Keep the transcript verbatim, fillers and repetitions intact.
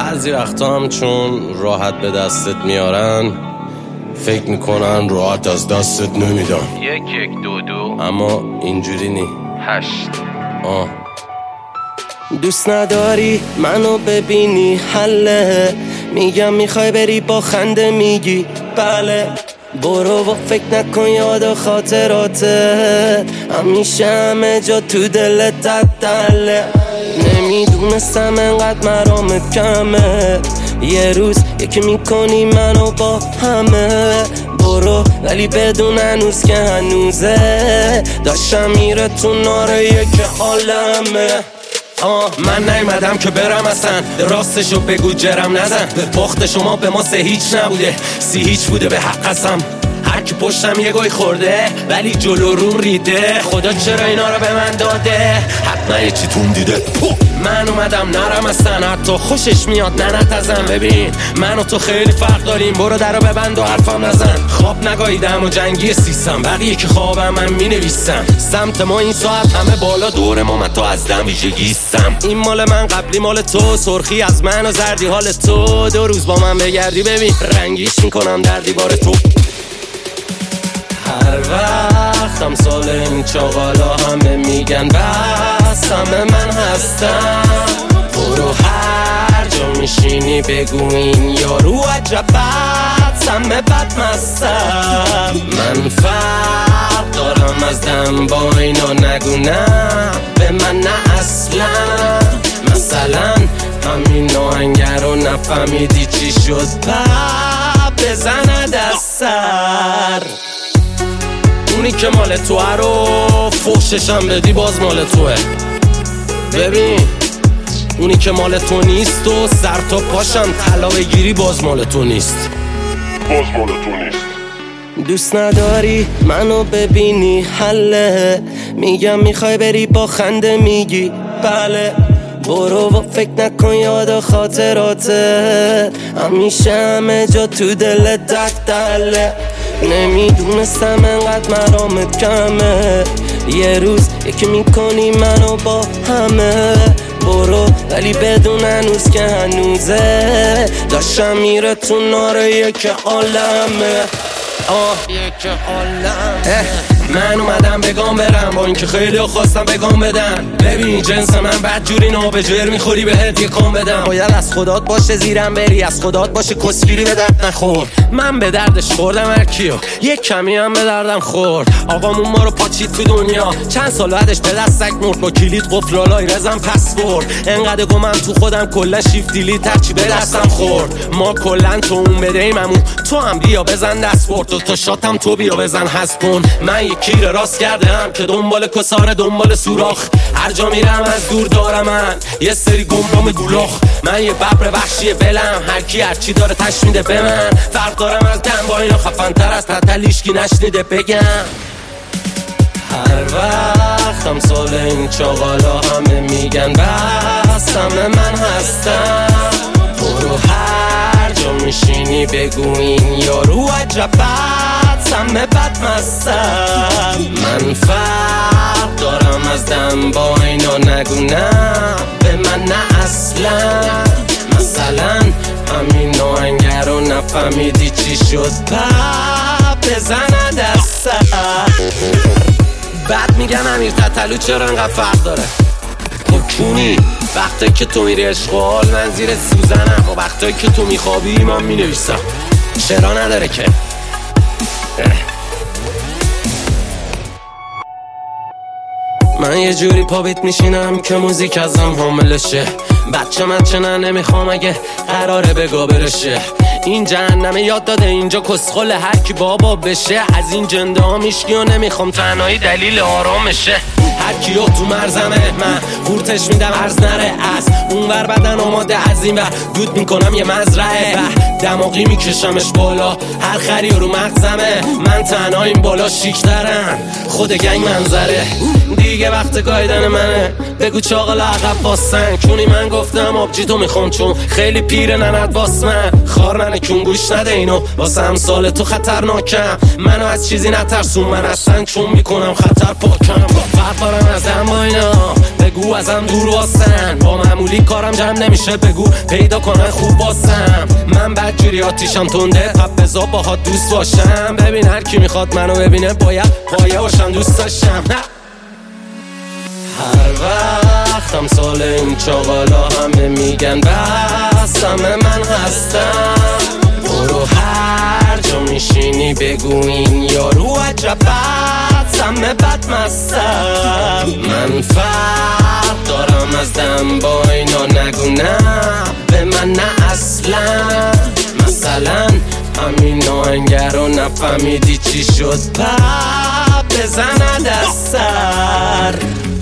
بعضی وقتا هم چون راحت به دستت میارن فکر میکنن راحت از دستت نمیدن. یک یک دو دو اما اینجوری نی. هشت آه دوست نداری منو ببینی حله، میگم میخوای بری با خنده میگی بله، برو و فکر نکن یاد و خاطراته، همیشه همه جا تو دلت تدله. نمیدونستم انقدر مرامت کمه، یه روز یکی میکنی منو با همه، برو ولی بدون هنوز که هنوزه، داشتم میره تو ناره یک عالمه. آه من نیومدم که برم اصلا، راستشو بگو جرم نزن، باخت شما به ما سه هیچ نبوده، سی هیچ بوده به حق قسم. هر کی پشتم یه گوی خورده ولی جلو روم ریده، خدا چرا اینا رو به من داده، حتما یه چی تون دیده. من اومدم نرم اصلا، حتی خوشش میاد ننت ازم. ببین من و تو خیلی فرق داریم، برو در رو ببند و حرفم نزن. خواب نگاهیدم و جنگی سیستم، بقیه که خوابم من مینویسم. سمت ما این ساعت همه بالا دور ما، من تو از دم ویژگیستم. این مال من قبلی مال تو، سرخی از من و زردی حال تو، دو روز با من بگردی ببین رنگیش میکنم در دیوار تو. هر وقت هم سال این چاقالا همه میگن بس همه من هستم، برو هر جا میشینی بگو این یارو عجب بد همه بد مستم. من فرق دارم از دم با اینا نگو نه به من نه اصلا، مثلا همین آهنگر رو نفهمیدی چی شد پا بزند از سر. اونی که مال توه رو فوششم بدی باز مال توه. ببین اونی که مال تو نیست و سر تا پاشم طلا بگیری باز مال تو نیست، باز مال تو نیست. دوست نداری منو ببینی حله، میگم میخوای بری با خنده میگی بله، برو و فکر نکن یاد و خاطراته، همیشه همه جا تو دلت دقدله. نمیدونستم انقدر مرامت کمه، یه روز یکی میکنی منو با همه، برو ولی بدون هنوز که هنوزه، داشتم میره تو ناره یک عالمه. آه یک عالمه. من اومدم بگام برم با اینکه خیلی خواستم بگام بدن. ببین جنس من بد جوری نابجر میخوری بهت یه کام بدم، باید از خدات باشه زیرم بری، از خدات باشه کسگیری به درد نخور. من به دردش خوردم هر کیو، یک کمی هم به دردم خورد. آقامون ما رو پاچید تو دنیا، چند سال بعدش به دستک مرد، با کلید قفل لالای رزم پسورد. انقدر گمم تو خودم کلا شیفت دیلیت هرچی به دستم خورد. ما کلا تو اون بدهیممون، تو هم بیا بزن دست برد، تو تا شاتم تو بیا بزن حذف کن. من یک کیر راست کردم که دنبال کساره دنبال سوراخ، هر جا میرم از دور دارم من یه سری گمرام گولاخ. من یه ببر وحشی بلم، هر کی هر چی داره تش میده به من. فرق دارم از دم با اینا، خفن تر از تتل هیچکی نشنیده بگم. هر وقت هم سال این چاقالا همه میگن بس همه من هستم، برو هر جا میشینی بگو این یارو عجب بد همه بد مستم. من فرق دارم از دم با اینا نگو نه به من نه اصلا، مثلا همین آهنگر رو نفهمیدی چی شد پا بزند از سر. بعد میگن امیر تتلو چرا انقدر فرق داره، خب کونی وقتی که تو میری اشغال من زیر سوزنم، و وقتی که تو میخوابی من مینویسم، چرا نداره که. من یه جوری پا بیت میشینم که موزیک ازم حاملشه، بچه من چنه نمیخوام اگه قراره بگا برشه. این جهنمه یاد داده اینجا کسخل هر کی بابا بشه، از این جنده ها میشکی و نمیخوام تنهایی دلیل آرامشه. هر کیو تو مرزمه من قورتش میدم عرض نره، از اون ور بدن آماده از این ور دود میکنم یه مزرعه، دماغی میکشمش بالا هر خری رو مغزمه. من تنها این بالا شیکترن خود گنگ منظره، دیگه وقت گایدن منه بگو چاقل عقب باسن. چونی من گفتم آبجی تو میخوام چون خیلی پیره نند باس من، خار ننه کون گوش نده اینو واسه امثال تو خطرناکم. منو از چیزی نترسون، من اصلا چون میکنم خطر پاکم. فرق دارم ازم با اینا، بگو ازم دور واسن. با معمولی کارم جمع نمیشه، بگو پیدا کنن خوب واسم. من بدجوری آتیشم تنده، پپ بزا باهات دوست باشم. ببین هر کی میخواد منو ببینه باید پایه باشم، دوست داشتم. هر وقتم سال این چاقالا همه میگن بستم من هستم. برو هر جا میشینی بگو این یارو عجب بد سمه بد مستم. من فرق دارم از دم با اینا، نگو نه به من نه اصلا. مثلا همین آهنگر رو نفهمیدی چی شد، پپ بزند از سر.